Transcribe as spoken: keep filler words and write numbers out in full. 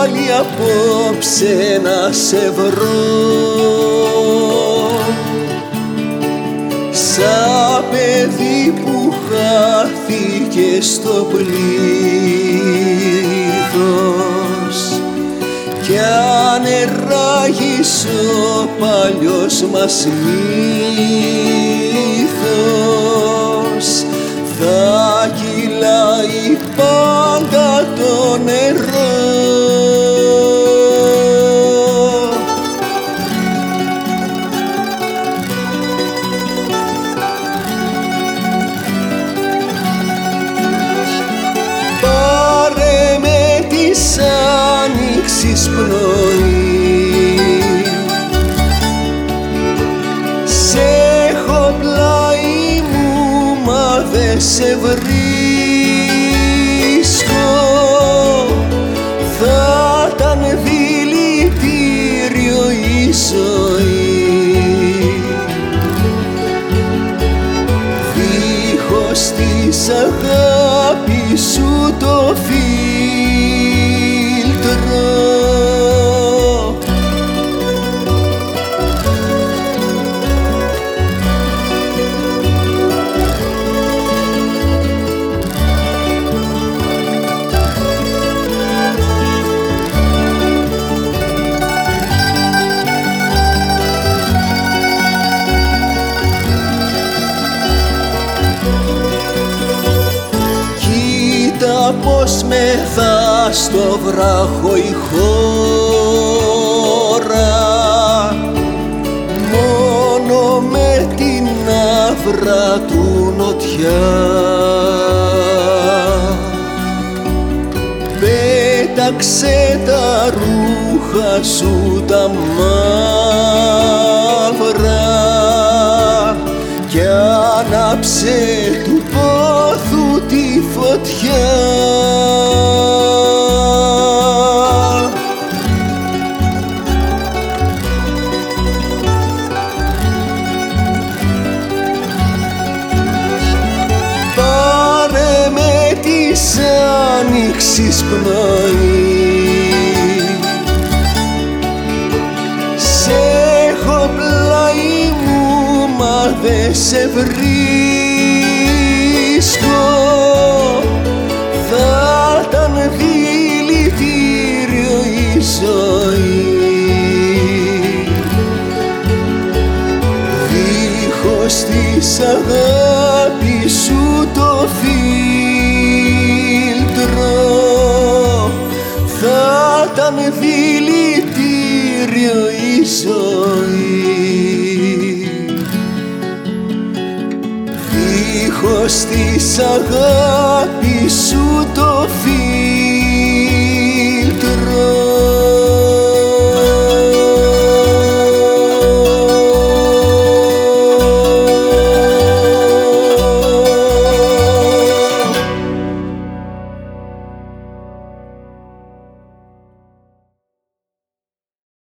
πάλι απόψε να σε βρω, σαν παιδί που χάθηκε στο πλήθος κι ανερράγησε ο παλιός μας μύθος, θα κυλάει πάντα το νερό. Πάρε με της άνοιξης πνοή, σε έχω πλάι μου μα δε σε βρίσκω, θα ήταν δηλητήριο η ζωή δίχως της αγάπης σου το φίλτρο. Κοίτα πως μεθά στο βράχο η χώρα, μόνο με την άβρα του νοτιά. Πέταξε τα ρούχα σου τα μαύρα κι άναψε του πόθου τη φωτιά. Πάρε με της άνοιξης πνοή, σε έχω πλάι μου μα δε σε βρίσκω, θα ήταν δηλητήριο η ζωή δίχως της αγάπης σου το φίλτρο, θα ήταν δηλητήριο η ζωή δίχως της αγάπης σου το φίλτρο.